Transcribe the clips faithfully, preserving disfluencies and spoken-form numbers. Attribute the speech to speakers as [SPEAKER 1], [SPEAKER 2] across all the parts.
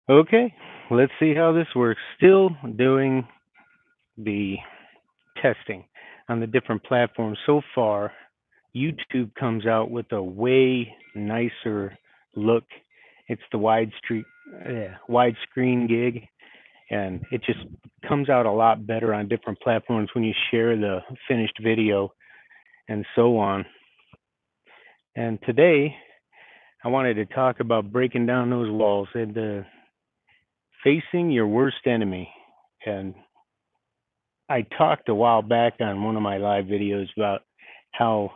[SPEAKER 1] Okay, let's see how this works. Still doing the testing on the different platforms. So far, YouTube comes out with a way nicer look. It's the wide street, uh, widescreen gig, and it just comes out a lot better on different platforms when you share the finished video and so on. And today, I wanted to talk about breaking down those walls and uh, facing your worst enemy. And I talked a while back on one of my live videos about how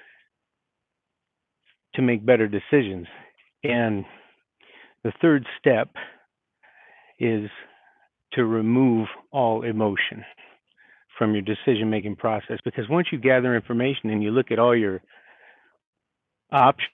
[SPEAKER 1] to make better decisions. And the third step is to remove all emotion from your decision making process. Because once you gather information and you look at all your options,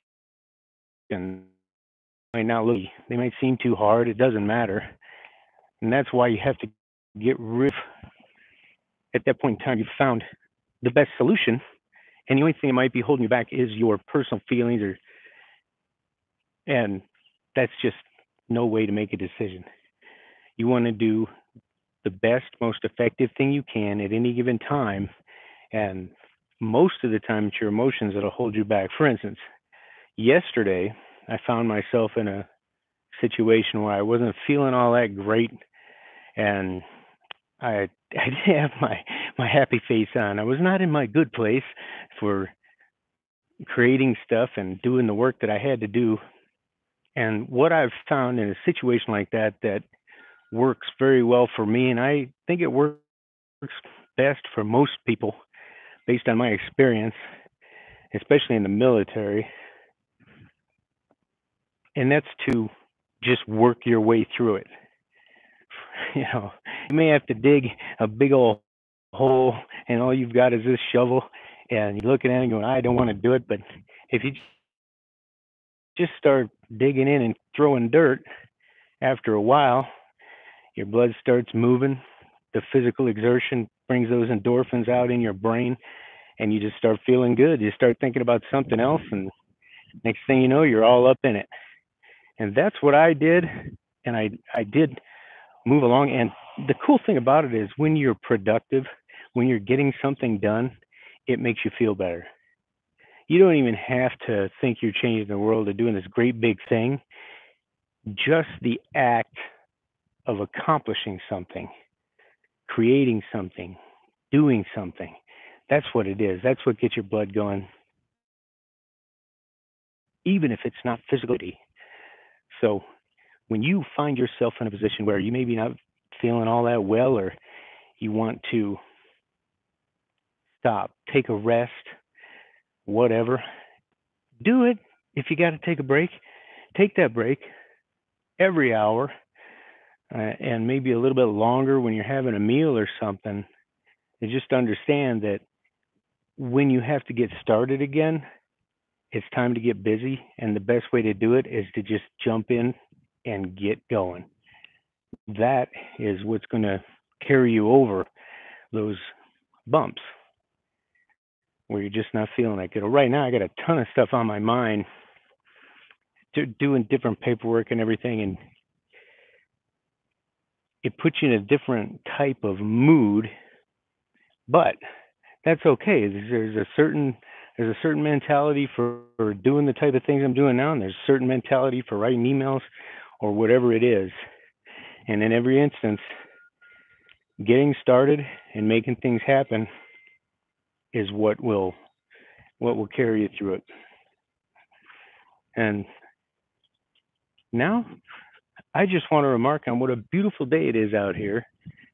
[SPEAKER 1] might not look, they might seem too hard. It doesn't matter. And that's why you have to get rid of, at that point in time, you've found the best solution. And the only thing that might be holding you back is your personal feelings or, and that's just no way to make a decision. You want to do the best, most effective thing you can at any given time. And most of the time, it's your emotions that'll hold you back. For instance, yesterday, I found myself in a situation where I wasn't feeling all that great, and I I didn't have my my happy face on. I was not in my good place for creating stuff and doing the work that I had to do. And what I've found in a situation like that that works very well for me, and I think it works best for most people based on my experience, especially in the military, and that's to just work your way through it. You know, you may have to dig a big old hole, and all you've got is this shovel, and you're looking at it and going, I don't want to do it. But if you just start digging in and throwing dirt, after a while, your blood starts moving. The physical exertion brings those endorphins out in your brain, and you just start feeling good. You start thinking about something else, and next thing you know, you're all up in it. And that's what I did, and I I did move along. And the cool thing about it is when you're productive, when you're getting something done, it makes you feel better. You don't even have to think you're changing the world or doing this great big thing. Just the act of accomplishing something, creating something, doing something. That's what it is. That's what gets your blood going, even if it's not physically. So when you find yourself in a position where you maybe not feeling all that well, or you want to stop, take a rest, whatever, do it. If you got to take a break, take that break every hour, uh, and maybe a little bit longer when you're having a meal or something. And just understand that when you have to get started again, it's time to get busy. And the best way to do it is to just jump in and get going. That is what's going to carry you over those bumps where you're just not feeling that good. Right now, I got a ton of stuff on my mind, do, doing different paperwork and everything, and it puts you in a different type of mood. But that's okay. There's a certain there's a certain mentality for, for doing the type of things I'm doing now, and there's a certain mentality for writing emails or whatever it is. And in every instance, getting started and making things happen is what will what will carry you through it. And now I just want to remark on what a beautiful day it is out here.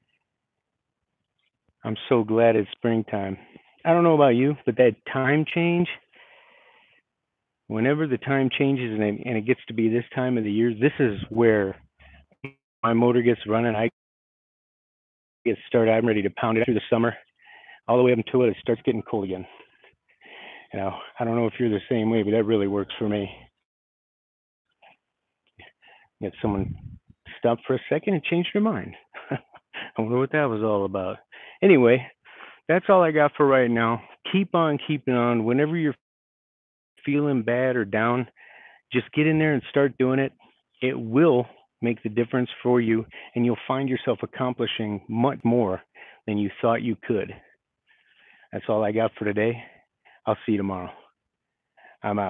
[SPEAKER 1] I'm so glad it's springtime. I don't know about you, but that time change, whenever the time changes and it, and it gets to be this time of the year, this is where my motor gets running. I get started. I'm ready to pound it through the summer, all the way up until it starts getting cold again. You know, I don't know if you're the same way, but that really works for me. Get someone stop for a second and change their mind. I wonder what that was all about. Anyway, that's all I got for right now. Keep on keeping on. Whenever you're feeling bad or down, just get in there and start doing it. It will. make the difference for you, and you'll find yourself accomplishing much more than you thought you could. That's all I got for today. I'll see you tomorrow. I'm out.